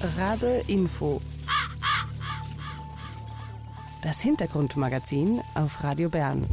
Rabe Info. Das Hintergrundmagazin auf Radio Bern.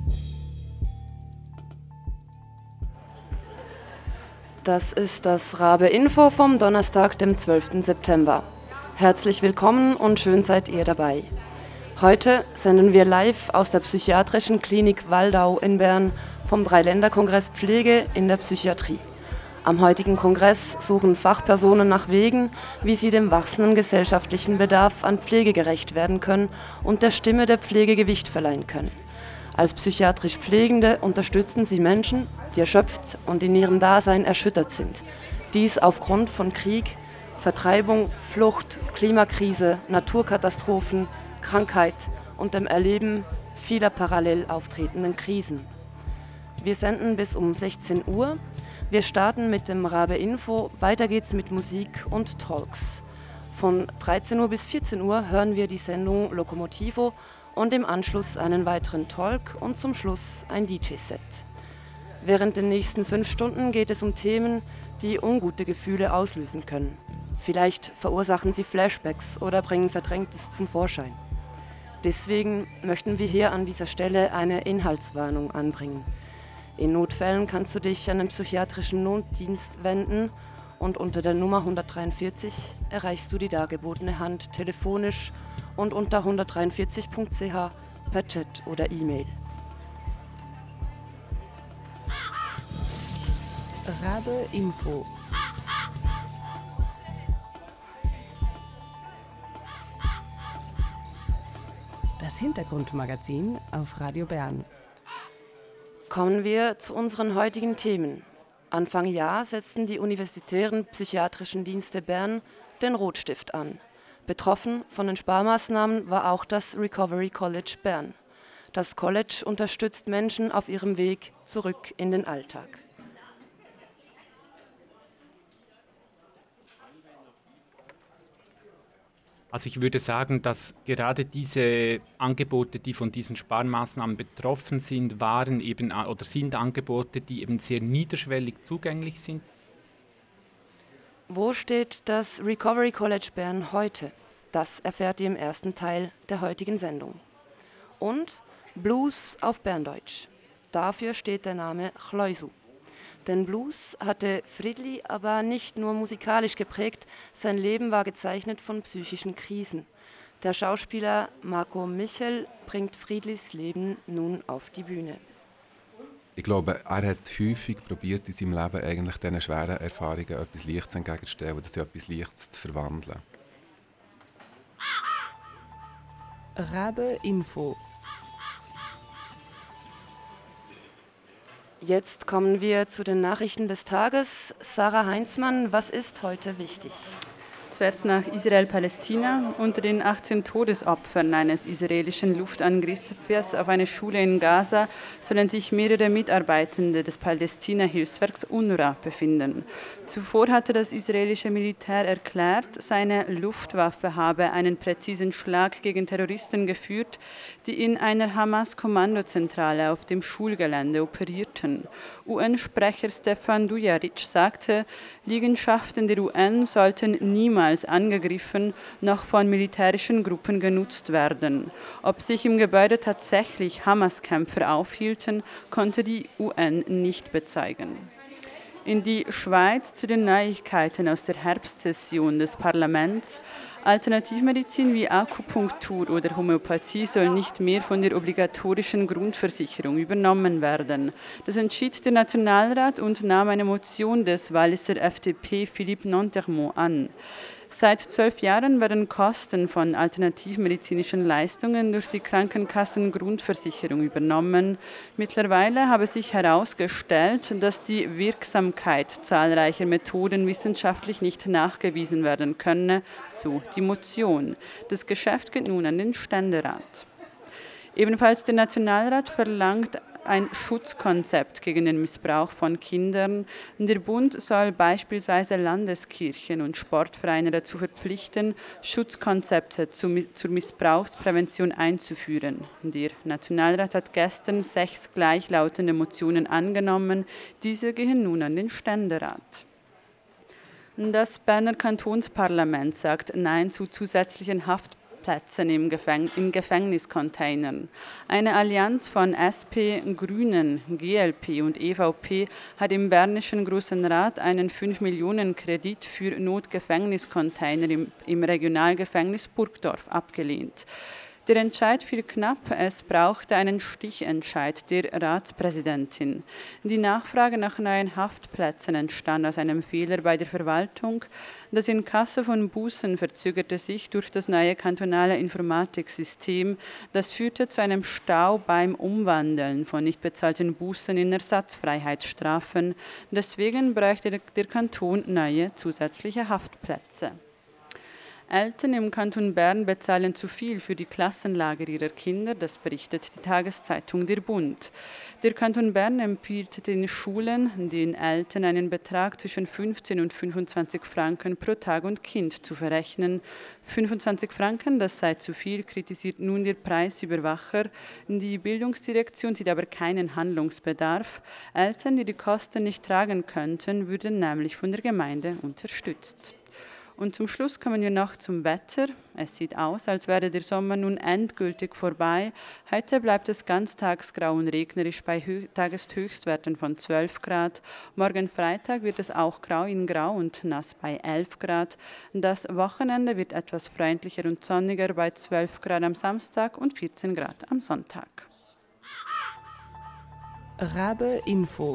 Das ist das Rabe Info vom Donnerstag, dem 12. September. Herzlich willkommen und schön seid ihr dabei. Heute senden wir live aus der Psychiatrischen Klinik Waldau in Bern vom Dreiländerkongress Pflege in der Psychiatrie. Am heutigen Kongress suchen Fachpersonen nach Wegen, wie sie dem wachsenden gesellschaftlichen Bedarf an Pflege gerecht werden können und der Stimme der Pflege Gewicht verleihen können. Als psychiatrisch Pflegende unterstützen sie Menschen, die erschöpft und in ihrem Dasein erschüttert sind. Dies aufgrund von Krieg, Vertreibung, Flucht, Klimakrise, Naturkatastrophen, Krankheit und dem Erleben vieler parallel auftretenden Krisen. Wir senden bis um 16 Uhr. Wir starten mit dem Rabe Info, weiter geht's mit Musik und Talks. Von 13 Uhr bis 14 Uhr hören wir die Sendung Lokomotivo und im Anschluss einen weiteren Talk und zum Schluss ein DJ-Set. Während den nächsten 5 Stunden geht es um Themen, die ungute Gefühle auslösen können. Vielleicht verursachen sie Flashbacks oder bringen Verdrängtes zum Vorschein. Deswegen möchten wir hier an dieser Stelle eine Inhaltswarnung anbringen. In Notfällen kannst du dich an den psychiatrischen Notdienst wenden und unter der Nummer 143 erreichst du die dargebotene Hand telefonisch und unter 143.ch per Chat oder E-Mail. Rabe Info. Das Hintergrundmagazin auf Radio Bern. Kommen wir zu unseren heutigen Themen. Anfang Jahr setzten die universitären psychiatrischen Dienste Bern den Rotstift an. Betroffen von den Sparmaßnahmen war auch das Recovery College Bern. Das College unterstützt Menschen auf ihrem Weg zurück in den Alltag. Also ich würde sagen, dass gerade diese Angebote, die von diesen Sparmaßnahmen betroffen sind, waren eben oder sind Angebote, die eben sehr niederschwellig zugänglich sind. Wo steht das Recovery College Bern heute? Das erfährt ihr im ersten Teil der heutigen Sendung. Und Blues auf Berndeutsch. Dafür steht der Name Chleusu. Denn Blues hatte Friedli aber nicht nur musikalisch geprägt, sein Leben war gezeichnet von psychischen Krisen. Der Schauspieler Marco Michel bringt Friedlis Leben nun auf die Bühne. Ich glaube, er hat häufig probiert, in seinem Leben eigentlich diesen schweren Erfahrungen etwas Leichtes entgegenzustellen, das in etwas Leichtes zu verwandeln. Rabe Info. Jetzt kommen wir zu den Nachrichten des Tages. Sarah Heinzmann, was ist heute wichtig? Zuerst nach Israel-Palästina. Unter den 18 Todesopfern eines israelischen Luftangriffs auf eine Schule in Gaza sollen sich mehrere Mitarbeitende des Palästina-Hilfswerks UNRWA befinden. Zuvor hatte das israelische Militär erklärt, seine Luftwaffe habe einen präzisen Schlag gegen Terroristen geführt, die in einer Hamas-Kommandozentrale auf dem Schulgelände operierten. UN-Sprecher Stefan Dujarric sagte, Liegenschaften der UN sollten niemals angegriffen noch von militärischen Gruppen genutzt werden. Ob sich im Gebäude tatsächlich Hamas-Kämpfer aufhielten, konnte die UN nicht bezeugen. In die Schweiz zu den Neuigkeiten aus der Herbstsession des Parlaments. Alternativmedizin wie Akupunktur oder Homöopathie soll nicht mehr von der obligatorischen Grundversicherung übernommen werden. Das entschied der Nationalrat und nahm eine Motion des Walliser FDP Philippe Nantermont an. Seit 12 Jahren werden Kosten von alternativmedizinischen Leistungen durch die Krankenkassengrundversicherung übernommen. Mittlerweile habe sich herausgestellt, dass die Wirksamkeit zahlreicher Methoden wissenschaftlich nicht nachgewiesen werden könne, so die Motion. Das Geschäft geht nun an den Ständerat. Ebenfalls der Nationalrat verlangt ein Schutzkonzept gegen den Missbrauch von Kindern. Der Bund soll beispielsweise Landeskirchen und Sportvereine dazu verpflichten, Schutzkonzepte zur Missbrauchsprävention einzuführen. Der Nationalrat hat gestern 6 gleichlautende Motionen angenommen. Diese gehen nun an den Ständerat. Das Berner Kantonsparlament sagt Nein zu zusätzlichen Haftplätzen in Gefängniscontainern. Eine Allianz von SP, Grünen, GLP und EVP hat im Bernischen Grossen Rat einen 5-Millionen-Kredit für Notgefängniscontainer im Regionalgefängnis Burgdorf abgelehnt. Der Entscheid fiel knapp, es brauchte einen Stichentscheid der Ratspräsidentin. Die Nachfrage nach neuen Haftplätzen entstand aus einem Fehler bei der Verwaltung. Das Inkasso von Bußen verzögerte sich durch das neue kantonale Informatiksystem. Das führte zu einem Stau beim Umwandeln von nicht bezahlten Bußen in Ersatzfreiheitsstrafen. Deswegen bräuchte der Kanton neue zusätzliche Haftplätze. Eltern im Kanton Bern bezahlen zu viel für die Klassenlager ihrer Kinder, das berichtet die Tageszeitung Der Bund. Der Kanton Bern empfiehlt den Schulen, den Eltern einen Betrag zwischen 15 und 25 Franken pro Tag und Kind zu verrechnen. 25 Franken, das sei zu viel, kritisiert nun der Preisüberwacher. Die Bildungsdirektion sieht aber keinen Handlungsbedarf. Eltern, die die Kosten nicht tragen könnten, würden nämlich von der Gemeinde unterstützt. Und zum Schluss kommen wir noch zum Wetter. Es sieht aus, als wäre der Sommer nun endgültig vorbei. Heute bleibt es ganztagsgrau und regnerisch bei Tageshöchstwerten von 12 Grad. Morgen Freitag wird es auch grau in grau und nass bei 11 Grad. Das Wochenende wird etwas freundlicher und sonniger bei 12 Grad am Samstag und 14 Grad am Sonntag. Rabe Info.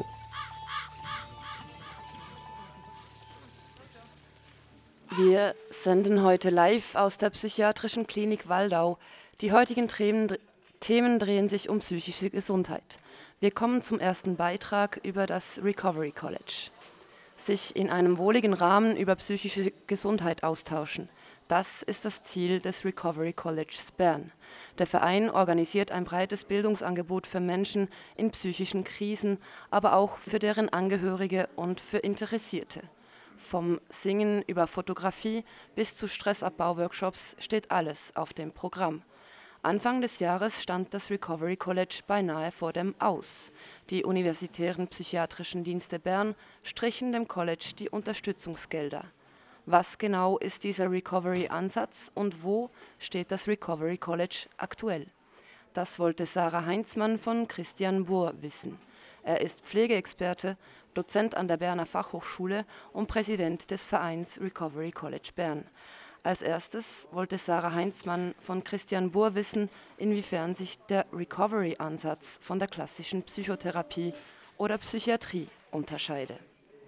Wir senden heute live aus der Psychiatrischen Klinik Waldau. Die heutigen Themen drehen sich um psychische Gesundheit. Wir kommen zum ersten Beitrag über das Recovery College. Sich in einem wohligen Rahmen über psychische Gesundheit austauschen. Das ist das Ziel des Recovery Colleges Bern. Der Verein organisiert ein breites Bildungsangebot für Menschen in psychischen Krisen, aber auch für deren Angehörige und für Interessierte. Vom Singen über Fotografie bis zu Stressabbau-Workshops steht alles auf dem Programm. Anfang des Jahres stand das Recovery College beinahe vor dem Aus. Die Universitären Psychiatrischen Dienste Bern strichen dem College die Unterstützungsgelder. Was genau ist dieser Recovery-Ansatz und wo steht das Recovery College aktuell? Das wollte Sarah Heinzmann von Christian Buhr wissen. Er ist Pflegeexperte, Dozent an der Berner Fachhochschule und Präsident des Vereins Recovery College Bern. Als erstes wollte Sarah Heinzmann von Christian Buhr wissen, inwiefern sich der Recovery-Ansatz von der klassischen Psychotherapie oder Psychiatrie unterscheide.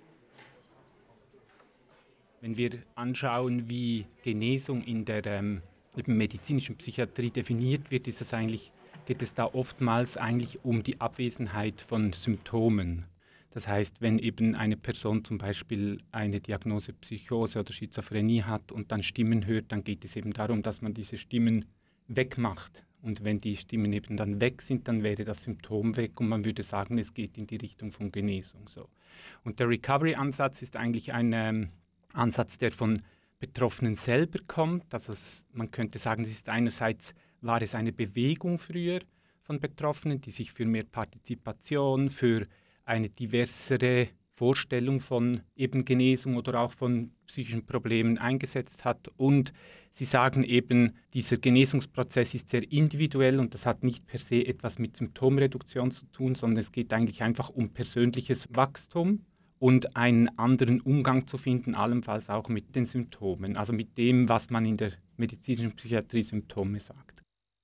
Wenn wir anschauen, wie Genesung in der medizinischen Psychiatrie definiert wird, geht es da oftmals eigentlich um die Abwesenheit von Symptomen. Das heißt, wenn eben eine Person zum Beispiel eine Diagnose Psychose oder Schizophrenie hat und dann Stimmen hört, dann geht es eben darum, dass man diese Stimmen wegmacht. Und wenn die Stimmen eben dann weg sind, dann wäre das Symptom weg und man würde sagen, es geht in die Richtung von Genesung. So. Und der Recovery-Ansatz ist eigentlich ein Ansatz, der von Betroffenen selber kommt. Also man könnte sagen, war es eine Bewegung früher von Betroffenen, die sich für mehr Partizipation, für eine diversere Vorstellung von eben Genesung oder auch von psychischen Problemen eingesetzt hat. Und sie sagen eben, dieser Genesungsprozess ist sehr individuell und das hat nicht per se etwas mit Symptomreduktion zu tun, sondern es geht eigentlich einfach um persönliches Wachstum und einen anderen Umgang zu finden, allenfalls auch mit den Symptomen, also mit dem, was man in der medizinischen Psychiatrie Symptome sagt.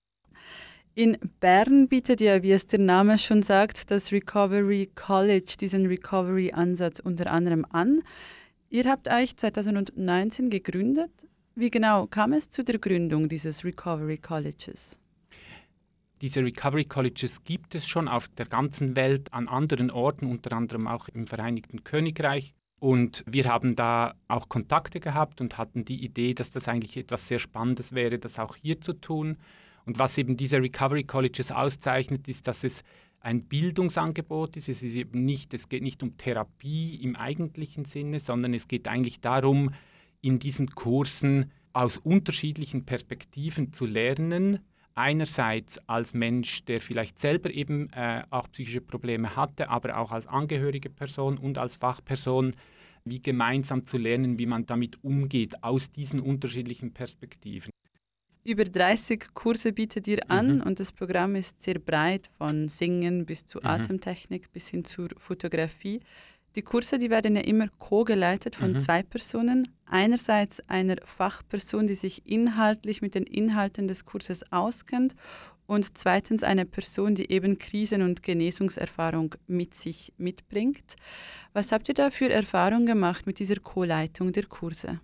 In Bern bietet ja, wie es der Name schon sagt, das Recovery College diesen Recovery-Ansatz unter anderem an. Ihr habt euch 2019 gegründet. Wie genau kam es zu der Gründung dieses Recovery Colleges? Diese Recovery Colleges gibt es schon auf der ganzen Welt an anderen Orten, unter anderem auch im Vereinigten Königreich. Und wir haben da auch Kontakte gehabt und hatten die Idee, dass das eigentlich etwas sehr Spannendes wäre, das auch hier zu tun. Und was eben diese Recovery Colleges auszeichnet, ist, dass es ein Bildungsangebot ist. Es geht nicht um Therapie im eigentlichen Sinne, sondern es geht eigentlich darum, in diesen Kursen aus unterschiedlichen Perspektiven zu lernen. Einerseits als Mensch, der vielleicht selber eben auch psychische Probleme hatte, aber auch als angehörige Person und als Fachperson wie gemeinsam zu lernen, wie man damit umgeht, aus diesen unterschiedlichen Perspektiven. Über 30 Kurse bietet ihr an und das Programm ist sehr breit, von Singen bis zu Atemtechnik bis hin zur Fotografie. Die Kurse, die werden ja immer co-geleitet von 2 Personen. Einerseits einer Fachperson, die sich inhaltlich mit den Inhalten des Kurses auskennt, und zweitens eine Person, die eben Krisen- und Genesungserfahrung mit sich mitbringt. Was habt ihr da für Erfahrungen gemacht mit dieser Co-Leitung der Kurse?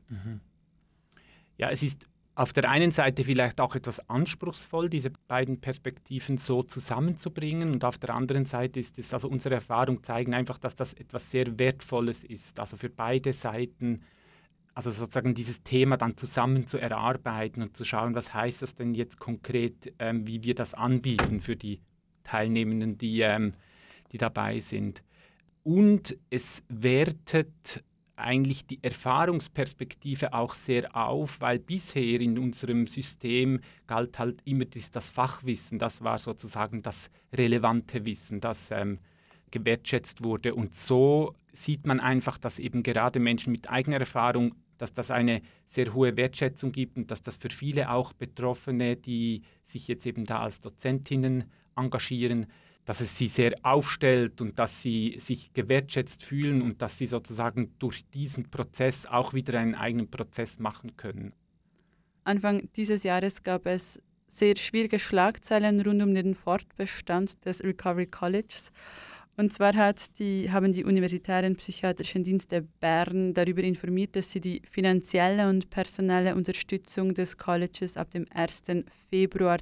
Ja, es ist auf der einen Seite vielleicht auch etwas anspruchsvoll, diese beiden Perspektiven so zusammenzubringen, und auf der anderen Seite ist es, also unsere Erfahrungen zeigen einfach, dass das etwas sehr Wertvolles ist, also für beide Seiten, also sozusagen dieses Thema dann zusammen zu erarbeiten und zu schauen, was heißt das denn jetzt konkret, wie wir das anbieten für die Teilnehmenden, die dabei sind. Und es wertet eigentlich die Erfahrungsperspektive auch sehr auf, weil bisher in unserem System galt halt immer das Fachwissen, das war sozusagen das relevante Wissen, das gewertschätzt wurde. Und so sieht man einfach, dass eben gerade Menschen mit eigener Erfahrung, dass das eine sehr hohe Wertschätzung gibt und dass das für viele auch Betroffene, die sich jetzt eben da als Dozentinnen engagieren, dass es sie sehr aufstellt und dass sie sich gewertschätzt fühlen und dass sie sozusagen durch diesen Prozess auch wieder einen eigenen Prozess machen können. Anfang dieses Jahres gab es sehr schwierige Schlagzeilen rund um den Fortbestand des Recovery Colleges. Und zwar haben die universitären psychiatrischen Dienste Bern darüber informiert, dass sie die finanzielle und personelle Unterstützung des Colleges ab dem 1. Februar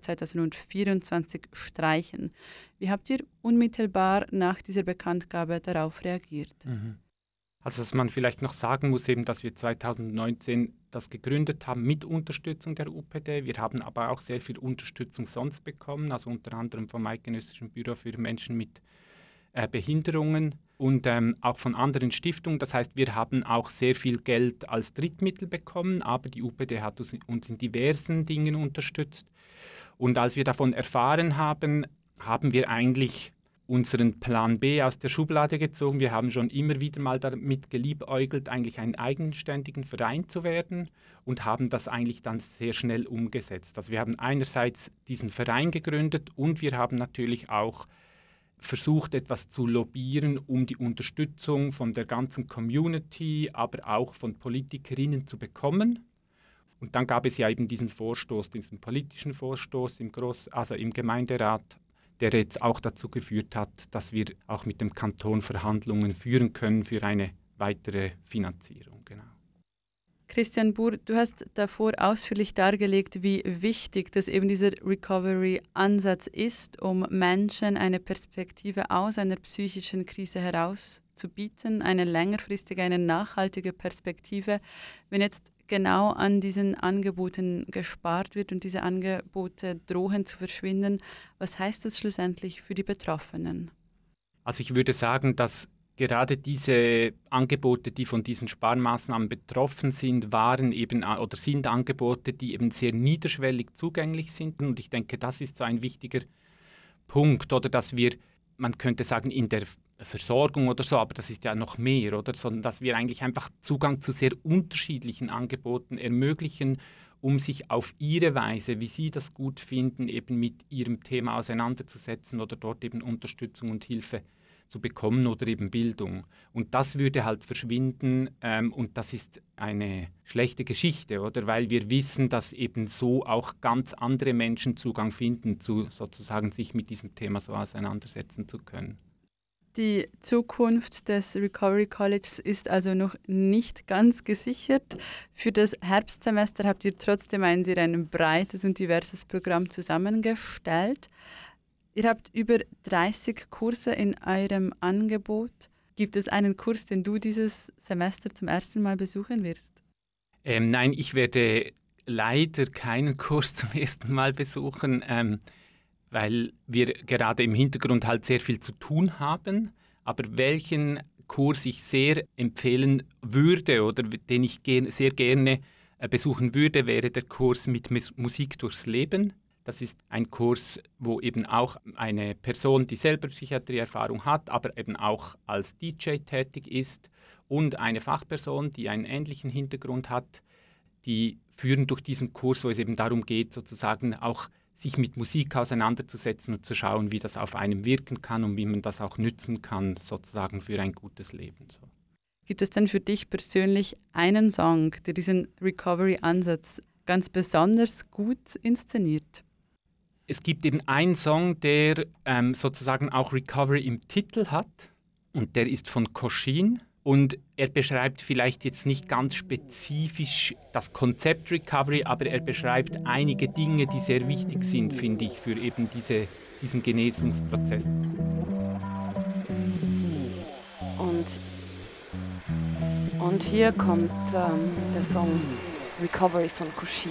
2024 streichen. Wie habt ihr unmittelbar nach dieser Bekanntgabe darauf reagiert? Also was man vielleicht noch sagen muss, eben, dass wir 2019 das gegründet haben mit Unterstützung der UPD. Wir haben aber auch sehr viel Unterstützung sonst bekommen, also unter anderem vom Eidgenössischen Büro für Menschen mit Behinderungen und auch von anderen Stiftungen. Das heißt, wir haben auch sehr viel Geld als Drittmittel bekommen, aber die UPD hat uns in diversen Dingen unterstützt. Und als wir davon erfahren haben, haben wir eigentlich unseren Plan B aus der Schublade gezogen. Wir haben schon immer wieder mal damit geliebäugelt, eigentlich einen eigenständigen Verein zu werden und haben das eigentlich dann sehr schnell umgesetzt. Also wir haben einerseits diesen Verein gegründet und wir haben natürlich auch versucht, etwas zu lobbyieren, um die Unterstützung von der ganzen Community, aber auch von Politikerinnen zu bekommen. Und dann gab es ja eben diesen Vorstoß, diesen politischen Vorstoß im Gemeinderat, der jetzt auch dazu geführt hat, dass wir auch mit dem Kanton Verhandlungen führen können für eine weitere Finanzierung. Genau. Christian Buhr, du hast davor ausführlich dargelegt, wie wichtig das eben dieser Recovery-Ansatz ist, um Menschen eine Perspektive aus einer psychischen Krise heraus zu bieten, eine längerfristige, eine nachhaltige Perspektive. Wenn jetzt genau an diesen Angeboten gespart wird und diese Angebote drohen zu verschwinden, was heißt das schlussendlich für die Betroffenen? Also ich würde sagen, dass gerade diese Angebote, die von diesen Sparmaßnahmen betroffen sind, waren eben oder sind Angebote, die eben sehr niederschwellig zugänglich sind. Und ich denke, das ist so ein wichtiger Punkt, oder dass wir, man könnte sagen, in der Versorgung oder so, aber das ist ja noch mehr, oder? Sondern dass wir eigentlich einfach Zugang zu sehr unterschiedlichen Angeboten ermöglichen, um sich auf ihre Weise, wie sie das gut finden, eben mit ihrem Thema auseinanderzusetzen oder dort eben Unterstützung und Hilfe zu bekommen oder eben Bildung. Und das würde halt verschwinden und das ist eine schlechte Geschichte, oder? Weil wir wissen, dass eben so auch ganz andere Menschen Zugang finden, zu sozusagen sich mit diesem Thema so auseinandersetzen zu können. Die Zukunft des Recovery Colleges ist also noch nicht ganz gesichert. Für das Herbstsemester habt ihr trotzdem ein sehr breites und diverses Programm zusammengestellt. Ihr habt über 30 Kurse in eurem Angebot. Gibt es einen Kurs, den du dieses Semester zum ersten Mal besuchen wirst? Nein, ich werde leider keinen Kurs zum ersten Mal besuchen, weil wir gerade im Hintergrund halt sehr viel zu tun haben. Aber welchen Kurs ich sehr empfehlen würde oder den ich sehr gerne besuchen würde, wäre der Kurs mit Musik durchs Leben. Das ist ein Kurs, wo eben auch eine Person, die selber Psychiatrieerfahrung hat, aber eben auch als DJ tätig ist und eine Fachperson, die einen ähnlichen Hintergrund hat, die führen durch diesen Kurs, wo es eben darum geht, sozusagen auch sich mit Musik auseinanderzusetzen und zu schauen, wie das auf einem wirken kann und wie man das auch nützen kann, sozusagen für ein gutes Leben. So. Gibt es denn für dich persönlich einen Song, der diesen Recovery-Ansatz ganz besonders gut inszeniert? Es gibt eben einen Song, der sozusagen auch Recovery im Titel hat und der ist von Koshin. Und er beschreibt vielleicht jetzt nicht ganz spezifisch das Konzept Recovery, aber er beschreibt einige Dinge, die sehr wichtig sind, finde ich, für eben diesen Genesungsprozess. Und hier kommt der Song Recovery von Koshin.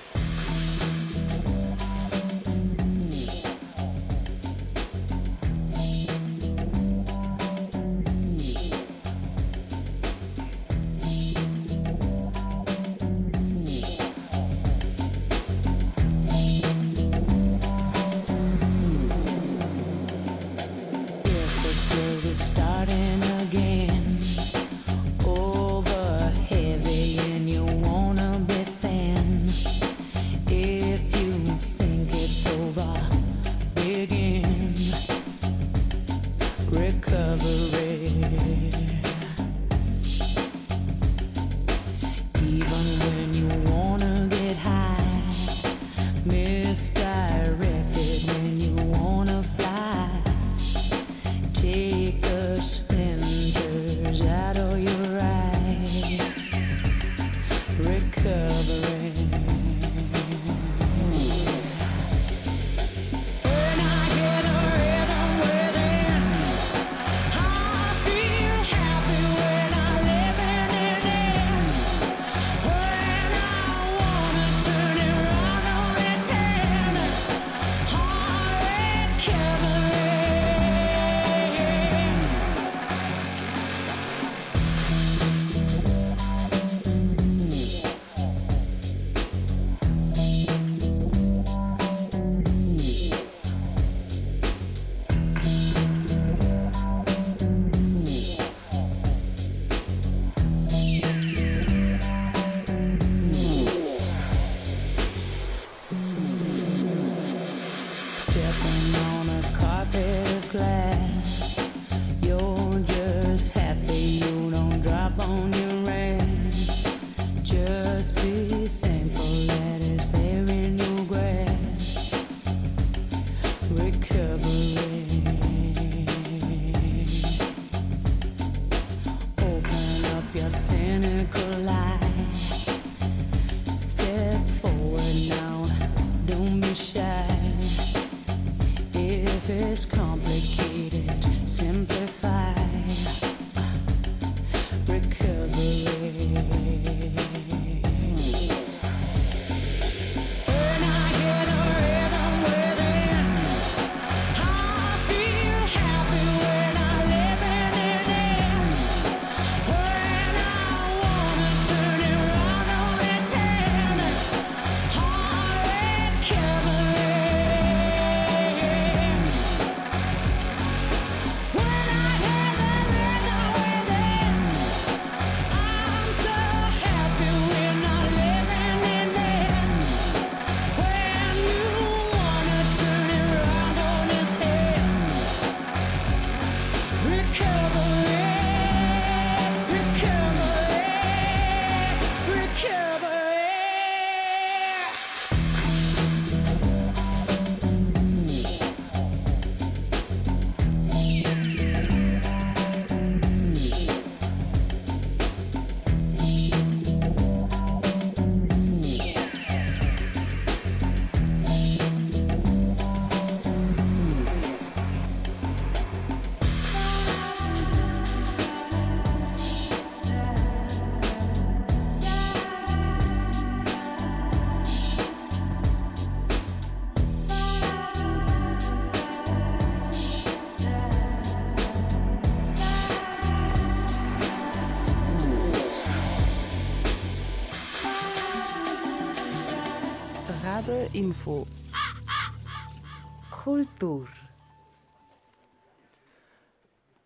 Info. Kultur.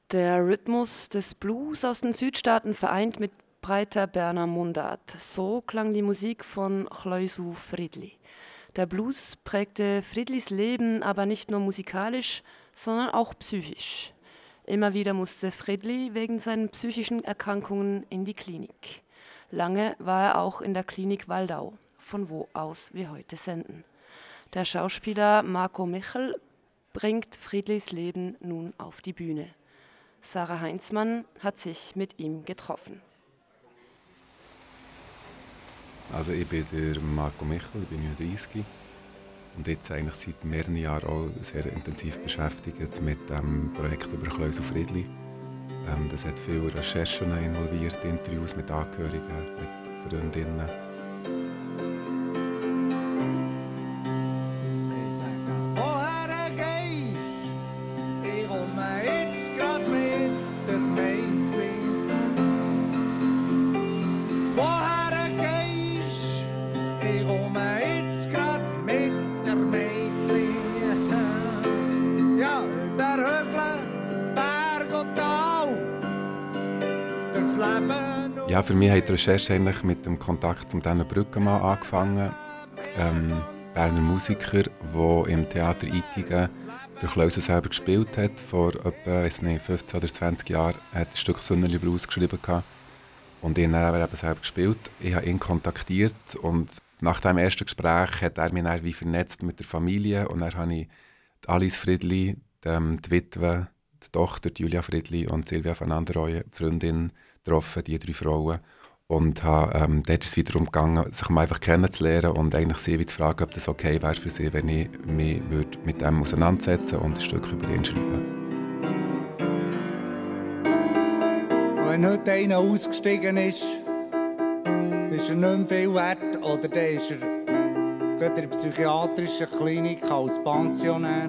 Der Rhythmus des Blues aus den Südstaaten vereint mit breiter Berner Mundart. So klang die Musik von Chleusu Friedli. Der Blues prägte Friedlis Leben aber nicht nur musikalisch, sondern auch psychisch. Immer wieder musste Friedli wegen seinen psychischen Erkrankungen in die Klinik. Lange war er auch in der Klinik Waldau, von wo aus wir heute senden. Der Schauspieler Marco Michel bringt Friedlis Leben nun auf die Bühne. Sarah Heinzmann hat sich mit ihm getroffen. Also ich bin der Marco Michel, ich bin 39 und jetzt eigentlich seit mehreren Jahren auch sehr intensiv beschäftigt mit dem Projekt über Chleusu Friedli. Das hat viele Recherchen involviert, Interviews mit Angehörigen, mit Freundinnen. Ja, für mich hat die Recherche eigentlich mit dem Kontakt zum Däner Brüggemann angefangen. Berner Musiker, der im Theater Ittigen der Chleusu selber gespielt hat. Vor etwa 15 oder 20 Jahren hat er ein Stück «Sonnenli Blues» geschrieben. Und ihn dann eben selber gespielt. Ich habe ihn kontaktiert und nach dem ersten Gespräch hat er mich dann wie vernetzt mit der Familie. Und dann habe ich Alice Friedli, die Witwe, die Tochter Julia Friedli und Silvia van Anderoye, die Freundin, getroffen, die 3 Frauen. Und dort ist es wiederum gegangen, sich mal einfach kennenzulernen und eigentlich sie zu fragen, ob das okay wäre für sie, wenn ich mich mit dem auseinandersetzen und ein Stück über ihn schreiben. Wenn heute einer ausgestiegen ist er nicht mehr viel wert oder dann ist er in der psychiatrischen Klinik als Pensionär.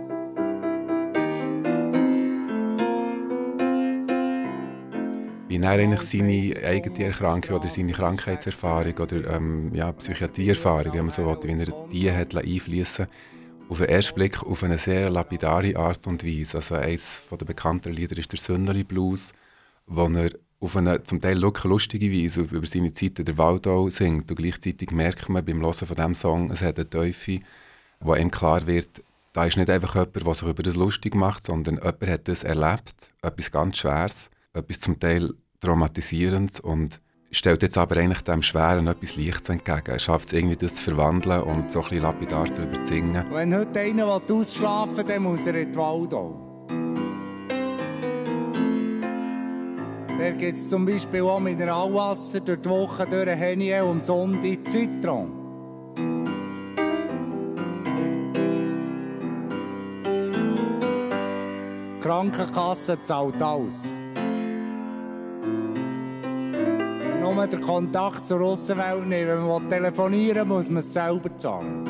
Wie er eigentlich seine eigene Erkrankung oder seine Krankheitserfahrung oder Psychiatrieerfahrung, wenn man so will, wie er die hat einfließen auf den ersten Blick auf eine sehr lapidare Art und Weise. Also eines der bekannten Lieder ist der «Sonnenli Blues», wo er auf eine zum Teil lustige Weise über seine Zeit in der Waldau singt. Und gleichzeitig merkt man beim Hören von diesem Song, es hat eine Tiefe, wo ihm klar wird, da ist nicht einfach jemand, der sich über das lustig macht, sondern jemand hat das erlebt, etwas ganz Schweres, etwas zum Teil Traumatisierendes und stellt jetzt aber eigentlich dem Schweren etwas Leichtes entgegen. Er schafft es irgendwie, das zu verwandeln und so ein bisschen lapidar darüber zu singen. Wenn heute einer ausschlafen will, dann muss er in die Waldau. Da gibt es zum Beispiel auch Mineralwasser durch die Woche durch Heniel und Sonntag Zitron. Die Krankenkasse zahlt alles. Nur der Kontakt zur Aussenwelt nicht. Wenn man telefonieren will, muss man es selber zahlen.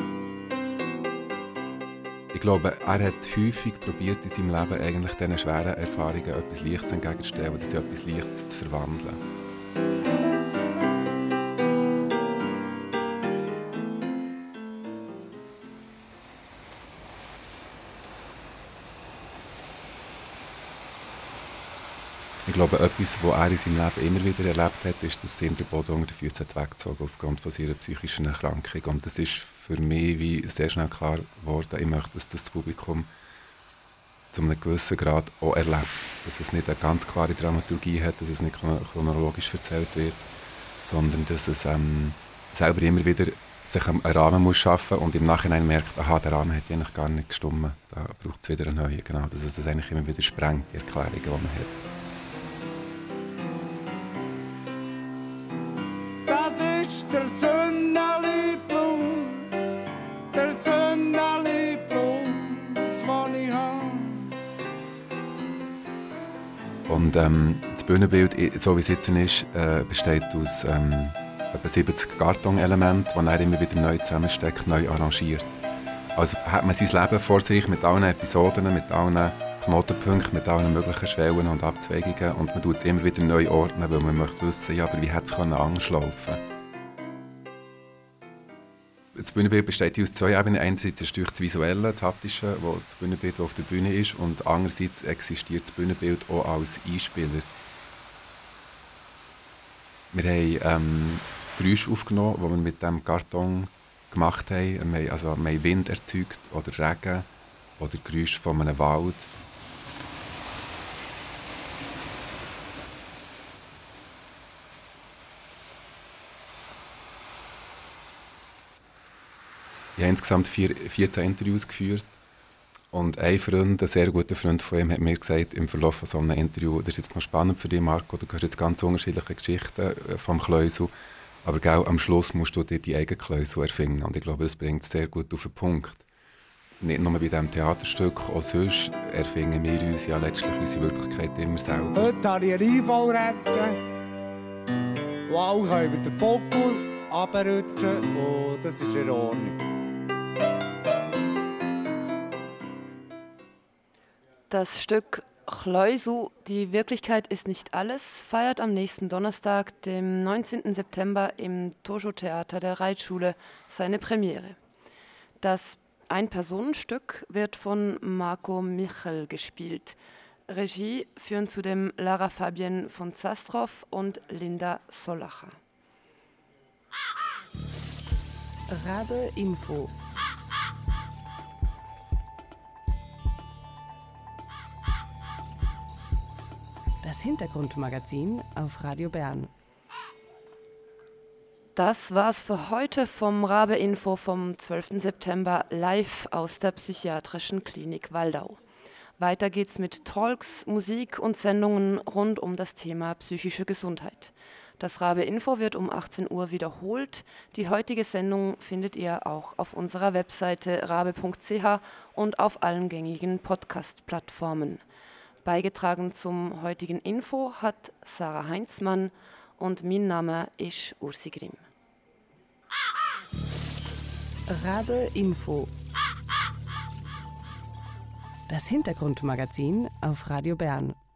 Ich glaube, er hat häufig probiert, in seinem Leben eigentlich diesen schweren Erfahrungen etwas Leichtes entgegenzustellen, das etwas Leichtes zu verwandeln. Ich glaube, etwas, was er in seinem Leben immer wieder erlebt hat, ist, dass ihm der Boden unter den Füßen weggezogen aufgrund von seiner psychischen Erkrankung. Und das ist für mich wie sehr schnell klar geworden. Ich möchte, dass das Publikum zu einem gewissen Grad auch erlebt. Dass es nicht eine ganz klare Dramaturgie hat, dass es nicht chronologisch erzählt wird, sondern dass es selber immer wieder sich einen Rahmen muss schaffen und im Nachhinein merkt, aha, der Rahmen hat eigentlich gar nicht gestimmt. Da braucht es wieder einen neuen. Genau, dass es das eigentlich immer wieder sprengt, die Erklärungen, die man hat. Der Sonnenli Blues, der Sonnenli Blues, den ich habe. Und das Bühnenbild, so wie es jetzt ist, besteht aus etwa 70 Kartonelementen, die er immer wieder neu zusammensteckt, neu arrangiert. Also hat man sein Leben vor sich mit allen Episoden, mit allen Knotenpunkten, mit allen möglichen Schwellen und Abzweigungen und man tut es immer wieder neu ordnen, weil man möchte wissen, ja, aber wie hätte es anders laufen können. das Bühnenbild besteht aus 2 Ebenen. Einerseits ist das Visuelle, das Haptische, wo das Bühnenbild auf der Bühne ist, und andererseits existiert das Bühnenbild auch als Einspieler. Wir haben Geräusche aufgenommen, die wir mit dem Karton gemacht haben. Wir haben Wind erzeugt oder Regen oder Geräusche von einem Wald. Ich habe insgesamt 14 Interviews geführt. Und ein Freund, ein sehr guter Freund von ihm, hat mir gesagt, im Verlauf von so einem Interview, das ist jetzt noch spannend für dich, Marco, du hörst jetzt ganz unterschiedliche Geschichten vom Kleusel, aber genau, am Schluss musst du dir die eigene Kleusel erfinden. Und ich glaube, das bringt es sehr gut auf den Punkt. Nicht nur bei diesem Theaterstück, auch sonst erfinden wir uns ja letztlich unsere Wirklichkeit immer selber. Heute habe ich einen Einfall retten, wo alle über den Buckel runterrutschen, und das ist in Ordnung. Das Stück Kleusel, die Wirklichkeit ist nicht alles, feiert am nächsten Donnerstag, dem 19. September im Tojo-Theater der Reitschule seine Premiere. Das Ein-Personen-Stück wird von Marco Michel gespielt. Regie führen zudem Lara Fabienne von Zastrow und Linda Solacher. Rabe Info. Das Hintergrundmagazin auf Radio Bern. Das war's für heute vom Rabe Info vom 12. September live aus der Psychiatrischen Klinik Waldau. Weiter geht's mit Talks, Musik und Sendungen rund um das Thema psychische Gesundheit. Das Rabe Info wird um 18 Uhr wiederholt. Die heutige Sendung findet ihr auch auf unserer Webseite rabe.ch und auf allen gängigen Podcast-Plattformen. Beigetragen zum heutigen Info hat Sarah Heinzmann und mein Name ist Ursi Grimm. Rabe Info. Das Hintergrundmagazin auf Radio Bern.